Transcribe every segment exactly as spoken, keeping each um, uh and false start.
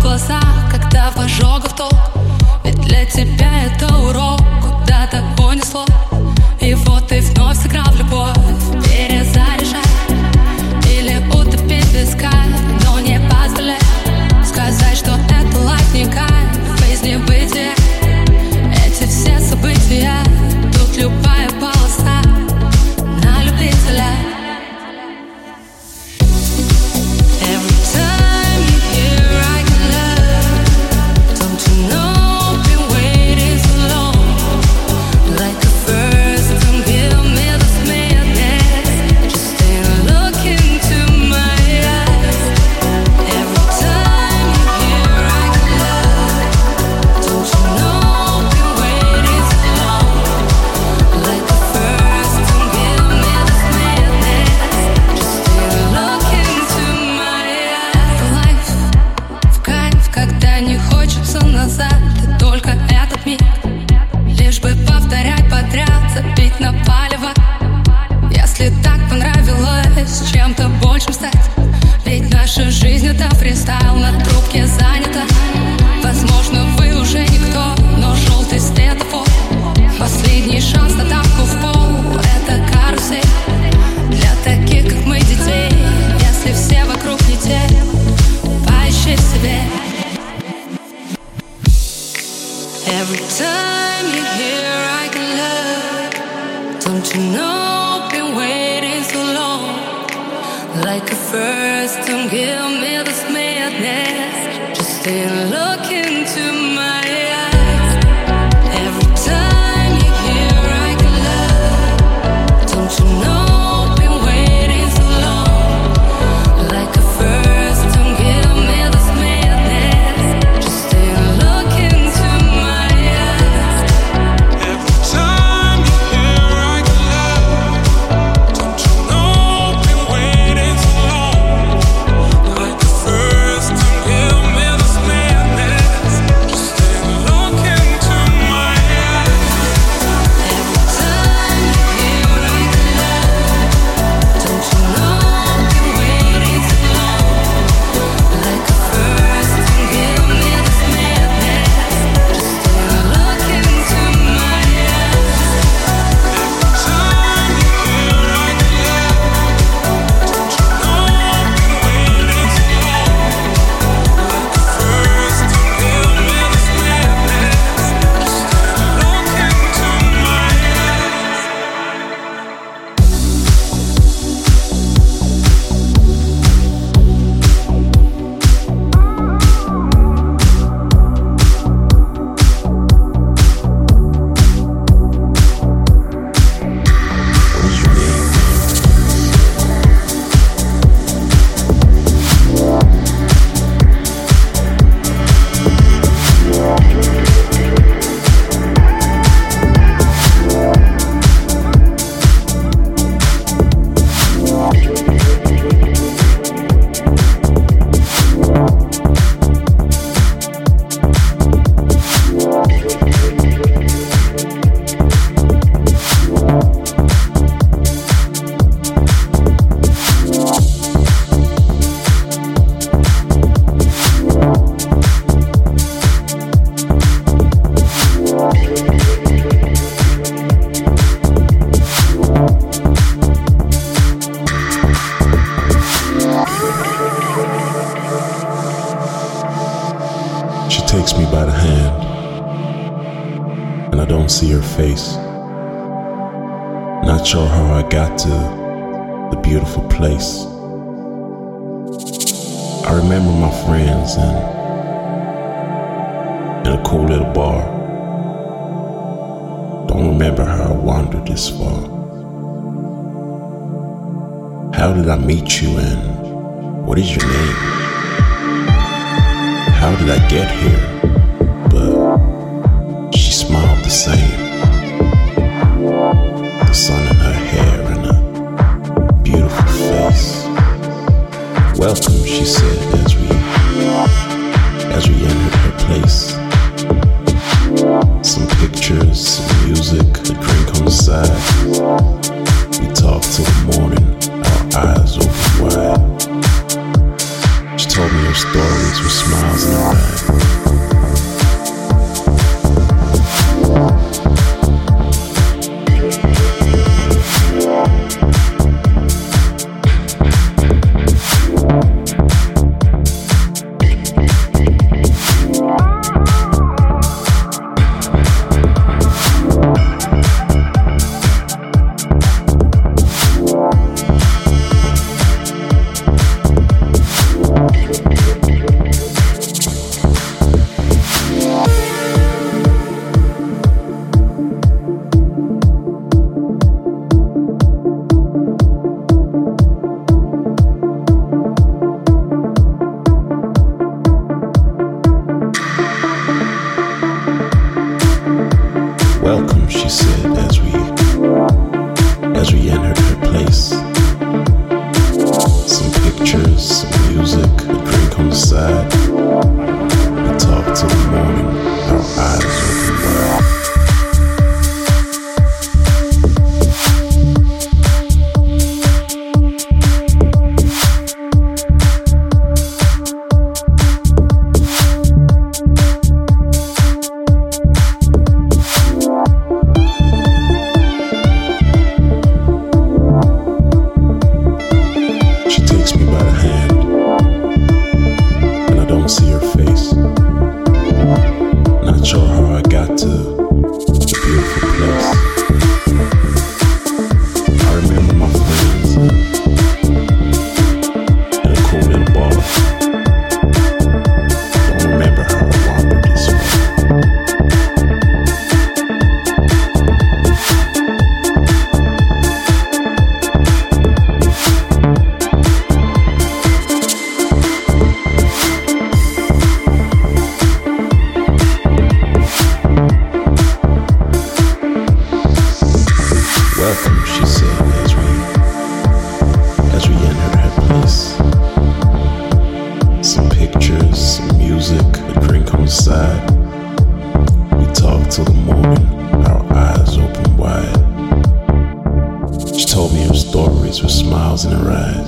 глазах, когда в ожогах толк. Ведь для тебя это урок, куда-то унесло. И вот ты вновь сыграл в любовь. Перезаряжай или утопить в песка, но не позволяй сказать, что это лайф не кайф. В жизни бытия эти все события, тут любая полоса на любителя. И только этот миг, лишь бы повторять подряд, забить на палево. Если так понравилось чем-то большим стать, ведь наша жизнь это фристайл, на трубке занята. Возможно, вы уже никто, но желтый светофор, последний шанс на тапку в пол. Это карусель для таких, как мы, детей. Если все вокруг не те, поищи в себе. Every time you hear I can love, don't you know I've been waiting so long. Like a first, don't give me this madness, just stay and look into my eyes. Every time you hear I can love, don't you know I've been waiting so long. Like a first, don't give me this madness, just stay and look into my eyes. Every time you hear I can love, don't you know I've been waiting so long. Like the first time, give me this madness, just stay and look into my eyes. Every time you hear I can love, don't you know I've been waiting so long. Like the first time, give me this madness, just stay and look into my eyes. Every time you hear I can love, don't you know I've been waiting so long. Like the first time, give me this madness, just stay and look into my eyes. She takes me by the hand, and I don't see her face. Not sure how I got to the beautiful place. I remember my friends and in a cool little bar. Don't remember how I wandered this far. How did I meet you and what is your name? How did I get here? But she smiled the same. The sun in her hair and a beautiful face. Welcome, she said as we as we entered her place. Some pictures, some music, a drink on the side. We talked till the morning, our eyes open wide. She told me her stories with smiles in her eyes. said as we as we entered her place. Some pictures, some music, a drink on the side. We talked till the morning, our eyes open wide. Welcome, she said as we as we entered her place. Some pictures, some music, a drink on the side. We talked till the morning, our eyes open wide. She told me her stories with smiles in her eyes.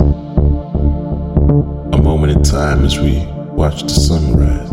A moment in time as we watched the sunrise.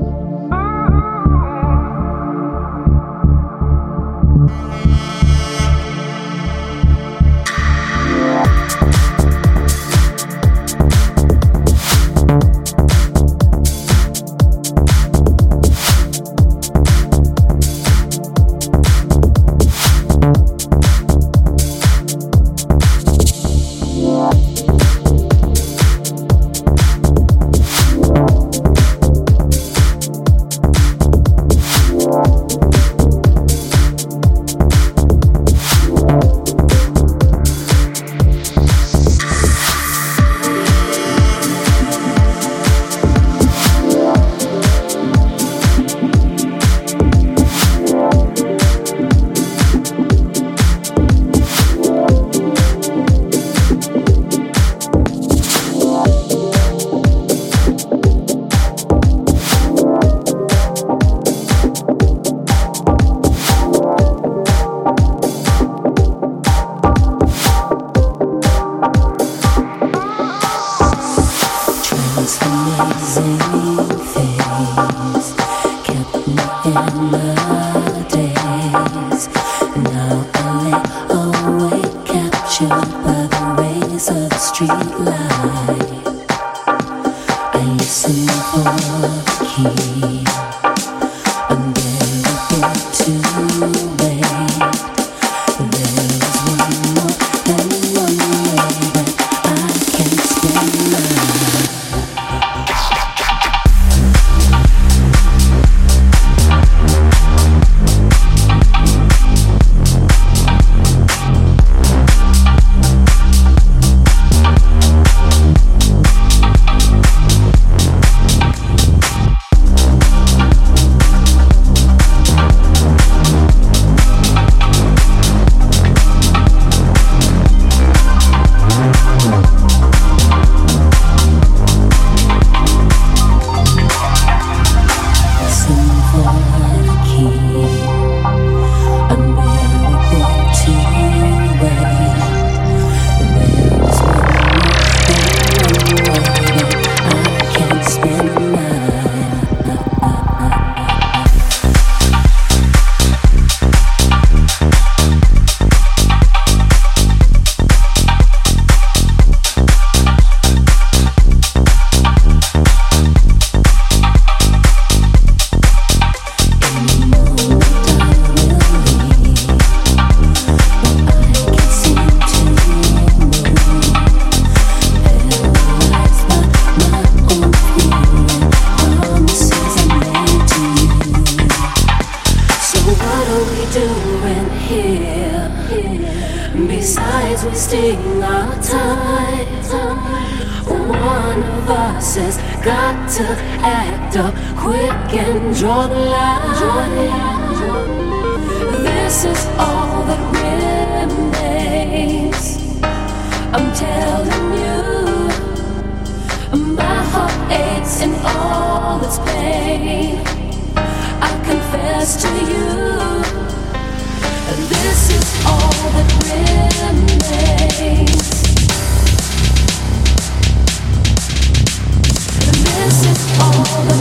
wasting our time. One of us has got to act up quick and draw the line. This is all all its pain. I confess to you, this is all that remains. This is all that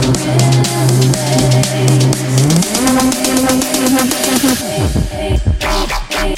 remains.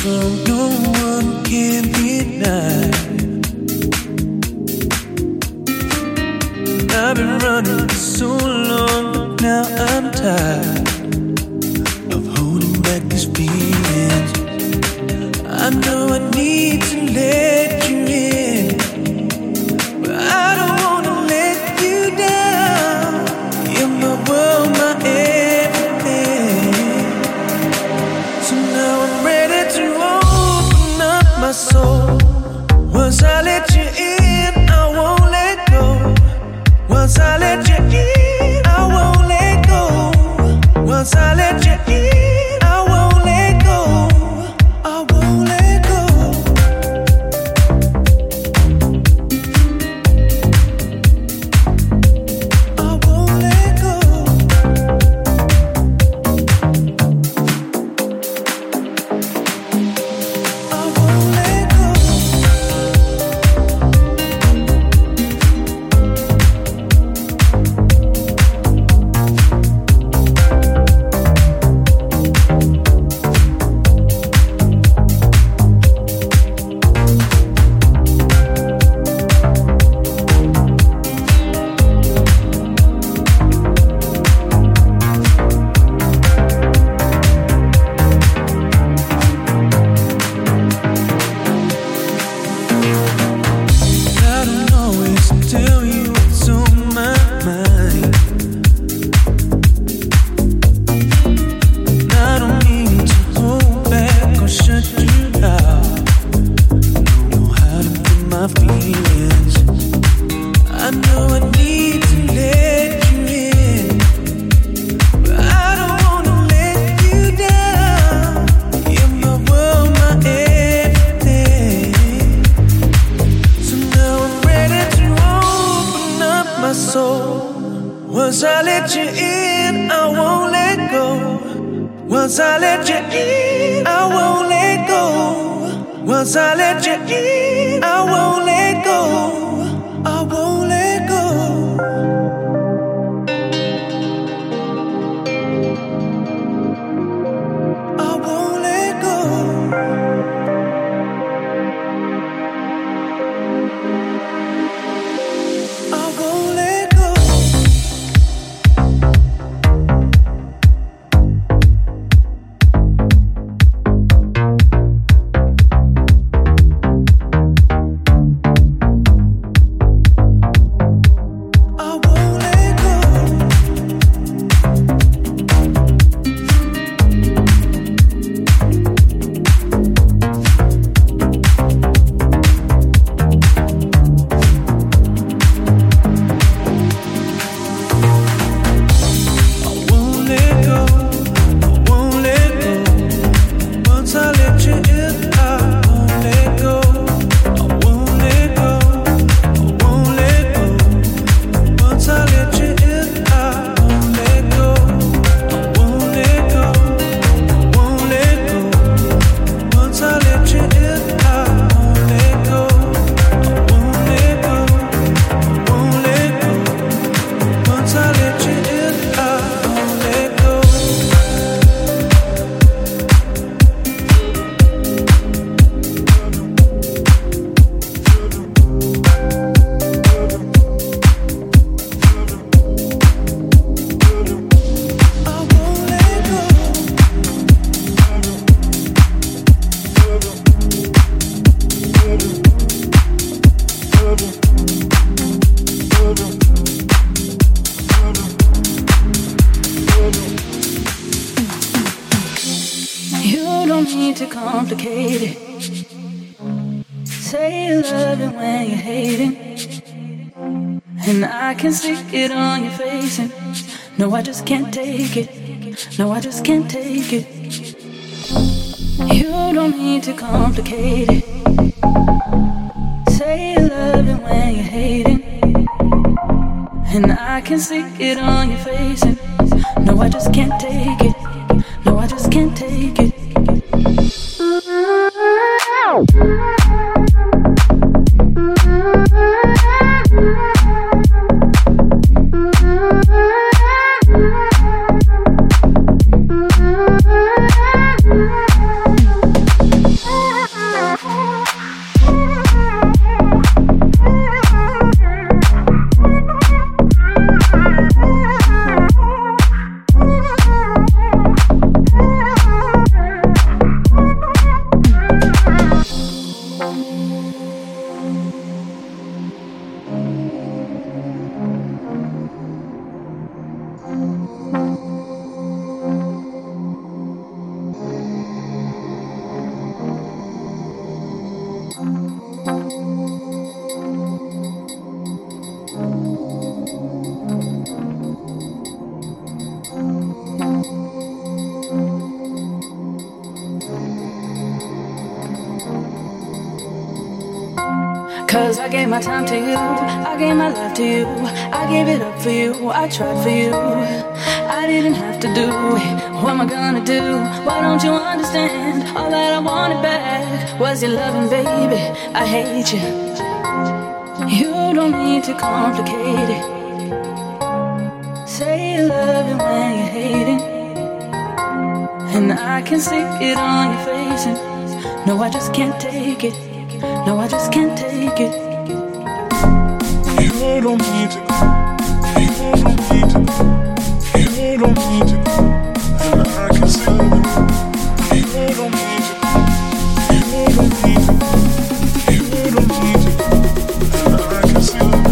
No, I just can't take it. No, I just can't take it. You don't need to complicate it. Say you love it when you're hating, and I can see it on your face. And no, I just can't take it. No, I just can't take it. I gave my time to you, I gave my life to you, I gave it up for you, I tried for you. I didn't have to do it, what am I gonna do? Why don't you understand? All that I wanted back was your loving, baby. I hate you. You don't need to complicate it. Say you love it when you're hating, and I can see it on your face. And no, I just can't take it. No, I just can't take it. You don't need to. You don't need to. You don't need to. And I can see it. You don't need to. You don't need to. You don't need to. And I can see it.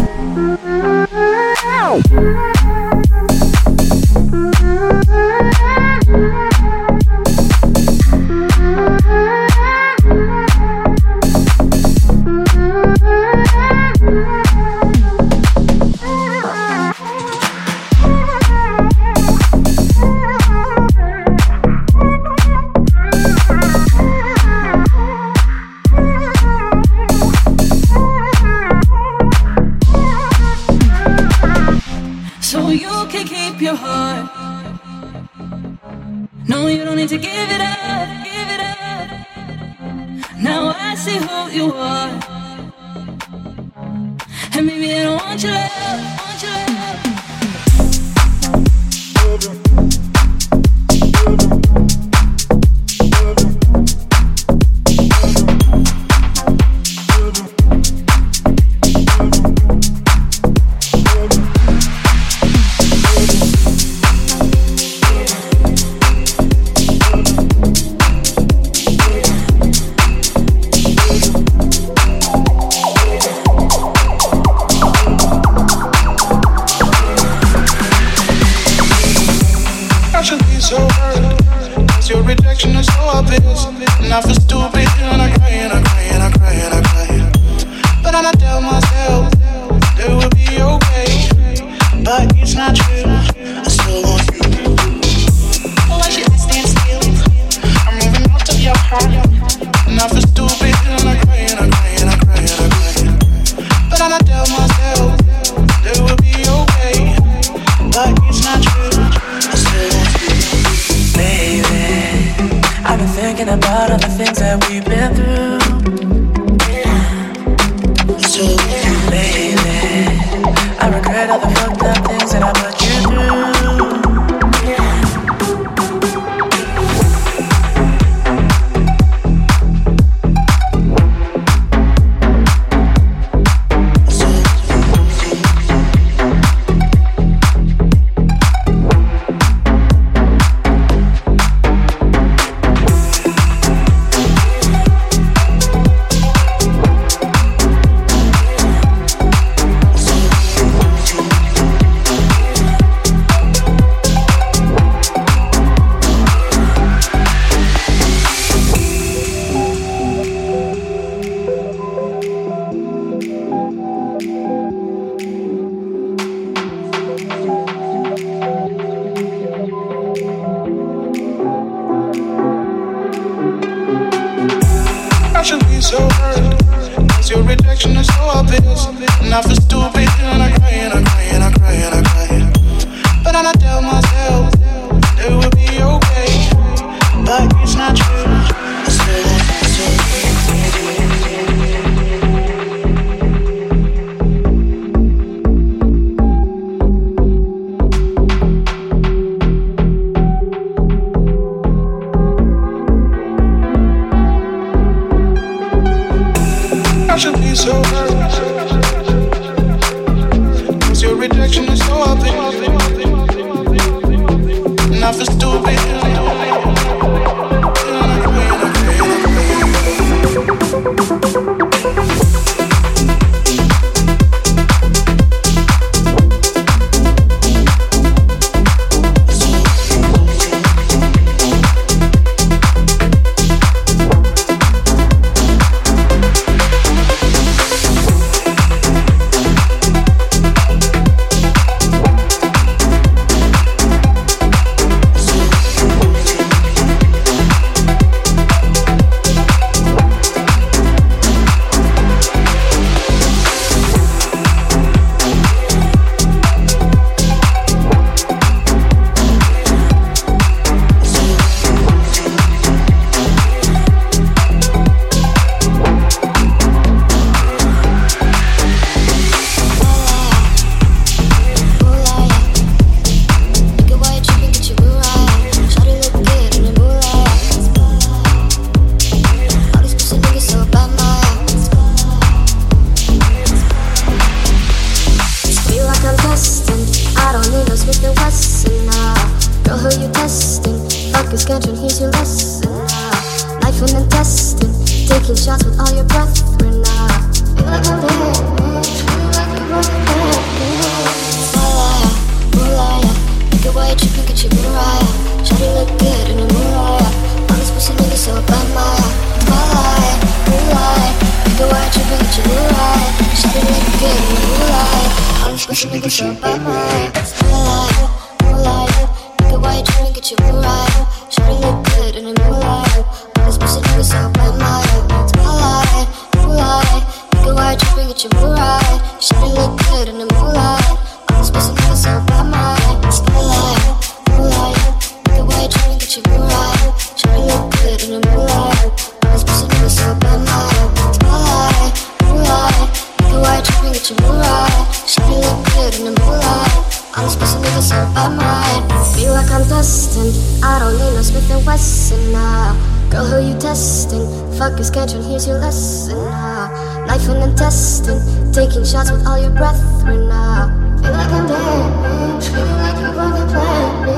Smith and Wesson now. Girl, who you testing? Fuck is Scantron, here's your lesson now. Life and intestine, taking shots with all your brethren now. Feel like I'm dead, feel like I'm dead. Spotlight, moonlight, make it white, you can get your Mariah. Shawty look good in the moonlight. All this pussy niggas so bad, my spotlight, moonlight, make it white, you can get your Mariah. Shawty look good in the moonlight. All this pussy niggas so bad, my spotlight, moonlight, make it white, you can get your Mariah. Shawty look good in the moonlight. All this pussy niggas so bad, my spotlight, moonlight, make it white, you can get your Mariah. Shawty look good in the moonlight. All this pussy niggas so bad, my spotlight, moonlight, make it white, you can get your Mariah. Shawty look good in the moonlight. All this pussy niggas so bad, my spotlight, moonlight, make it white, you can get your Mariah. Shawty look good in the moonlight. All this pussy niggas so bad, my feel like I'm destined. I don't need no Smith and Wesson now. Girl, who you testing? Fuck is Scantron, here's your lesson now. Knife and intestine, taking shots with all your brethren now. Feel like I'm dead, feel like you're gonna play me.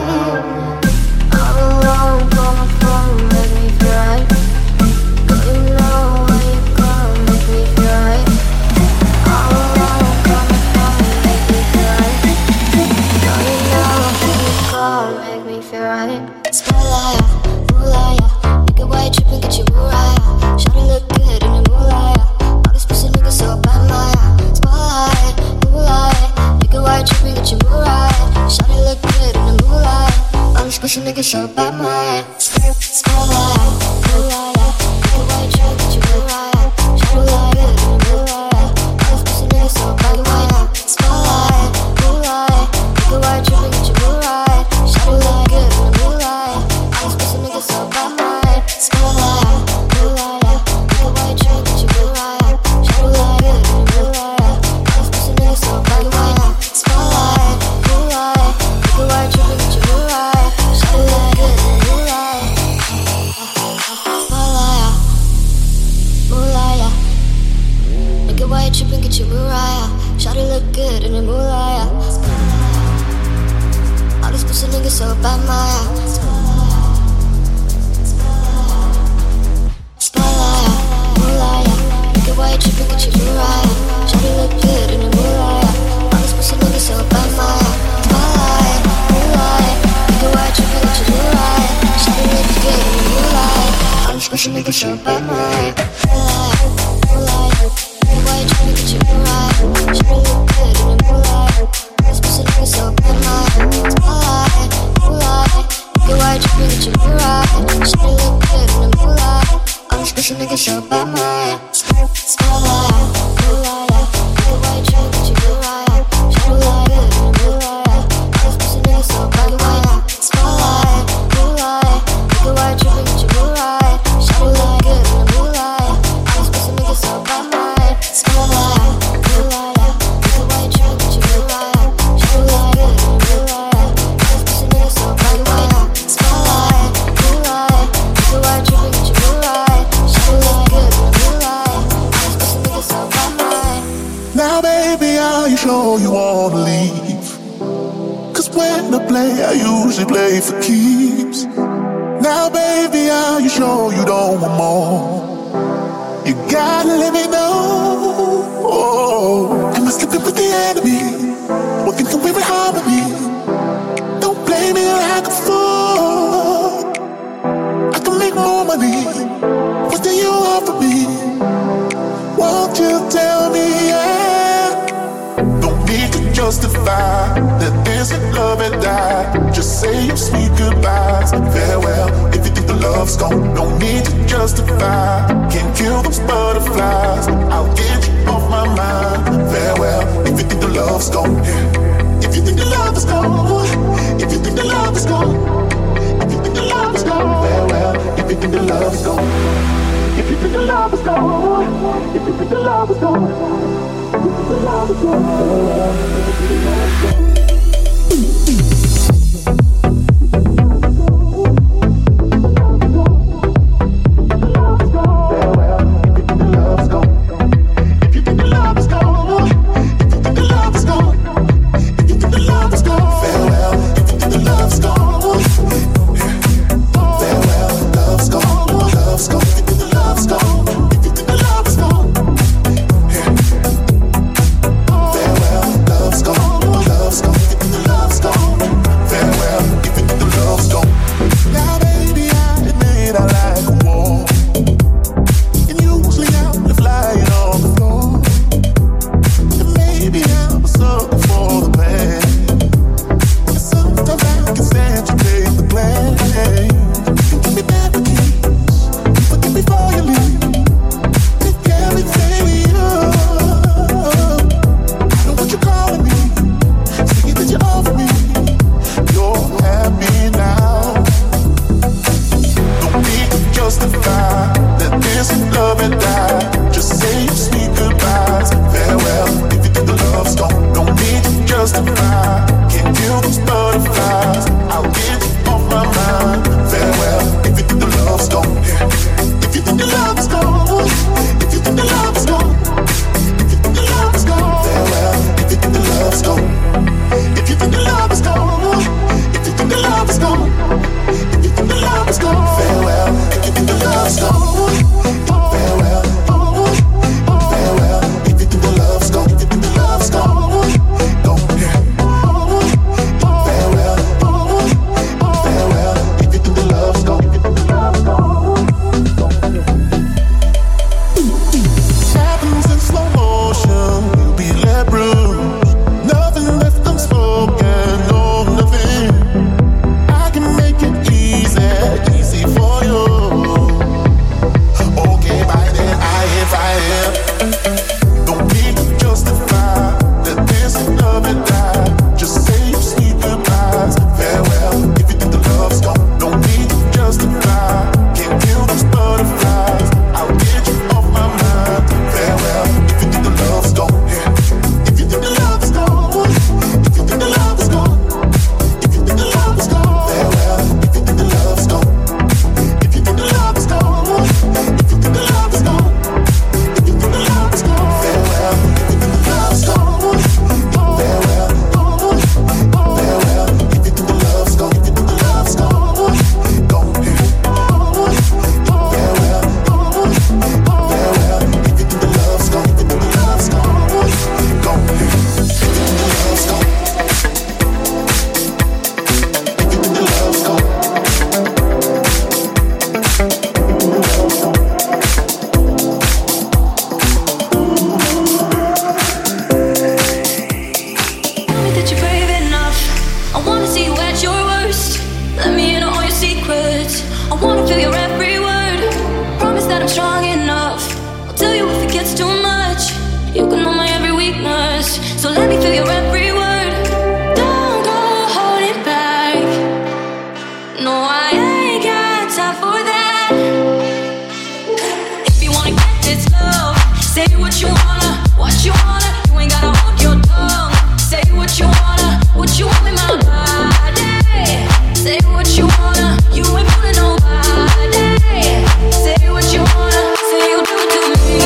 All alone, call my phone, make me feel right. Girl, you know where you go, make me feel right. All alone, call my phone, make me feel right. Girl, you know where you go, make me feel right. Spotlight, moonlight, make it white, trip and get your Mariah. Shawty look good in the moonlight. All these pussy niggas so bad, my spotlight, moonlight, make it white, trip and get your Mariah. Shawty look good in the moonlight. All these pussy niggas so bad, my spotlight, moonlight, make it white, trip and get your Mariah. Shawty look good in the moonlight. All these pussy niggas so bad, my spotlight, moonlight, make it white, trip and get your Mariah. Shawty look good in the moonlight. All these pussy niggas so bad, my spotlight, moonlight, make it white, trip and get your Mariah. Shawty look good in the moonlight. All these pussy niggas so bad, my spotlight, moonlight, make it white, trip and get your Mariah. Shawty look good in the moonlight. Spotlight, moonlight, make it white, trip and get your Mariah. Shawty look good in the moonlight. All these pussy niggas so bad, my spotlight, moonlight, make it white, trip and get your Mariah. Shawty look good in the moonlight. All these pussy niggas so bad, my spotlight, moonlight, make it white, trip and get your Mariah. Shawty look good in the moonlight. All these pussy niggas so bad, my spotlight, moonlight, make it white, trip and get your Mariah. Shawty look good in the moonlight. All these pussy niggas so bad, my spotlight, moonlight, make it white, trip and get your Mariah. Shawty look good in the moonlight. All these pussy niggas so bad, my spotlight, moonlight, make it white, trip and get your Mariah. Shawty look good in the moonlight. All these pussy niggas so bad, my spotlight, moonlight, make it white, trip and get your Mariah. Shawty look good in the moonlight. All these pussy niggas so bad, my spotlight, moonlight, make it white, trip and get your Mariah. Shawty look good in the moonlight. All these pussy niggas so bad, my spotlight, moonlight, make it white, trip and get your Mariah. Shawty look good in the moonlight. All these pussy niggas so bad, my. Now baby, are you sure you wanna leave? Cause when I play, I usually play for keeps. Now baby, are you sure you don't want more? You gotta let me know. Oh, am I sleeping with the enemy? Working can we harmony? Don't blame me like a fool. I can make more money. What do you offer me? Won't you tell me, yeah? Don't need to justify that this love and die. Just say your sweet goodbyes, farewell. If you think the love's gone, no need to justify. Can't kill those butterflies. I'll get you off my mind, farewell. If you think the love's gone, yeah. If you think the love is gone, if you think the love is gone, if you think the love is gone, farewell. If you think the love is gone. If you think the love is gone, if you think the love is gone, if you think the love is gone, farewell. your every word. Don't go holding back. No, I ain't got time for that. If you wanna get this love, say what you wanna, what you wanna. You ain't gotta hold your tongue. Say what you wanna, what you want in my body. Say what you wanna, you ain't fooling nobody. Say what you wanna, say you'll do it to me.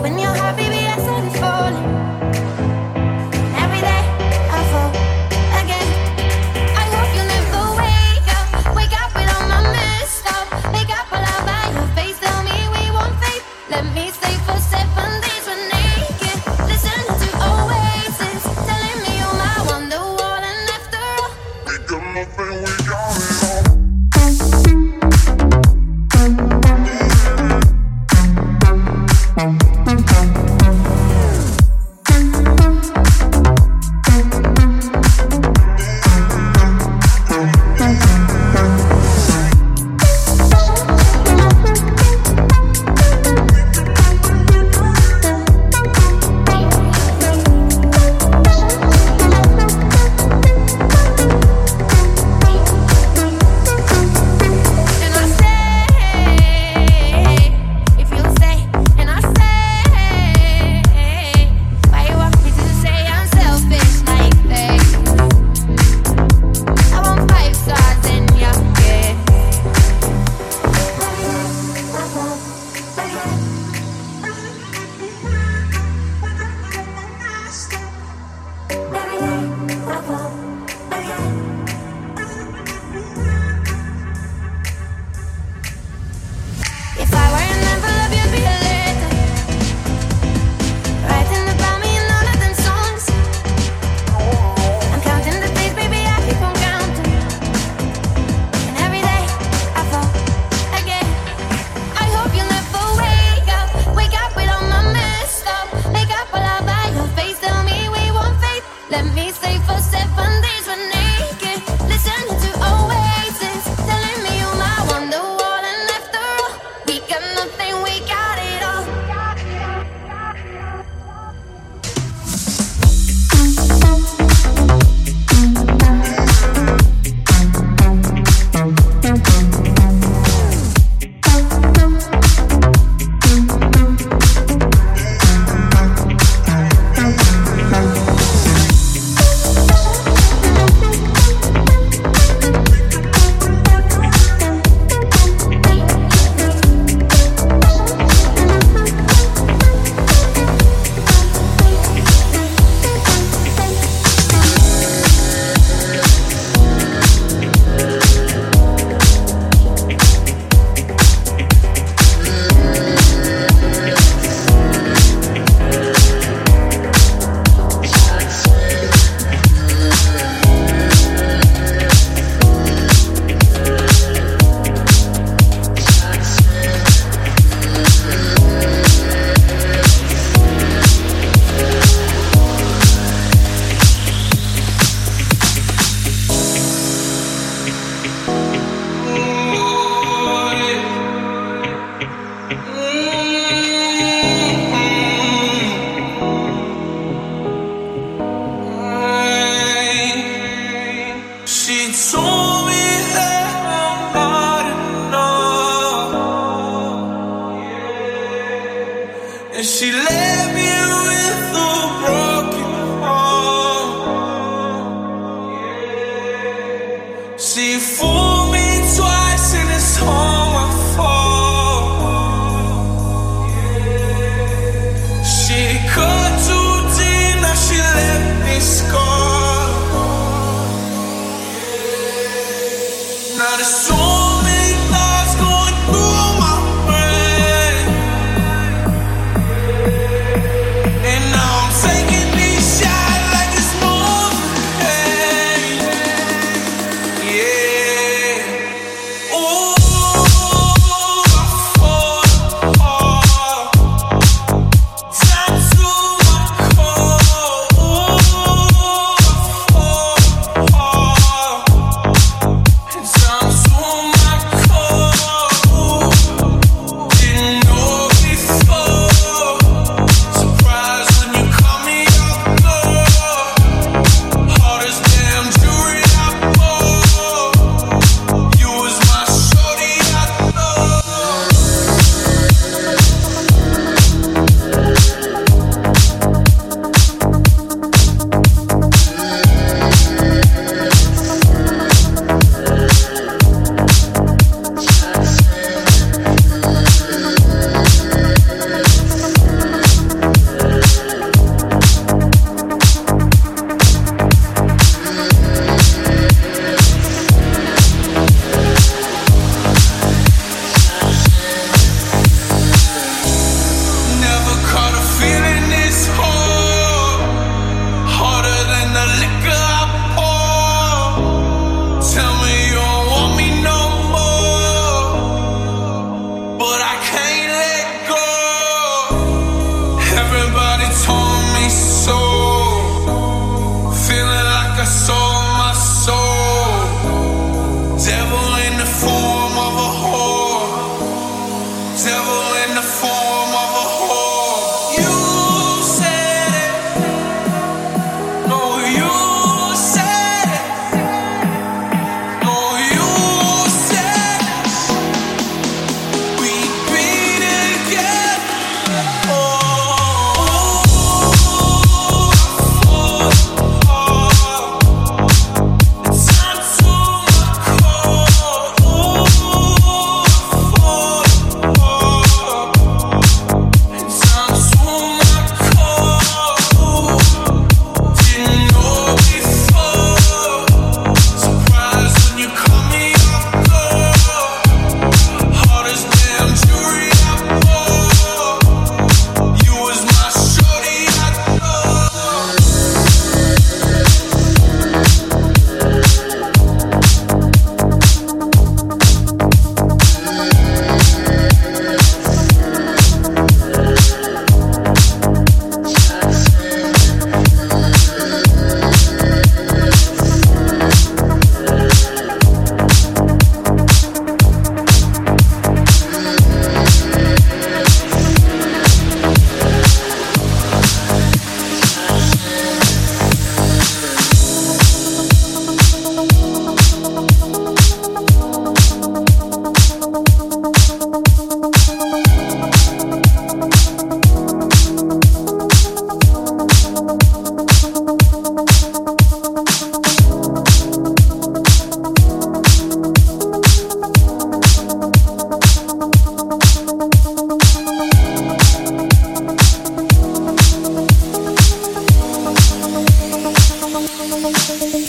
When you're high, baby, I started falling. Every day I fall again. I hope you never wake up, wake up with all my messed up. Make up all out by your face, tell me we won't fade. Let me stay for seven days, we're naked. Listen to Oasis, telling me you're my wonderwall, and after all, we got nothing, we got it all. Taking Thank you.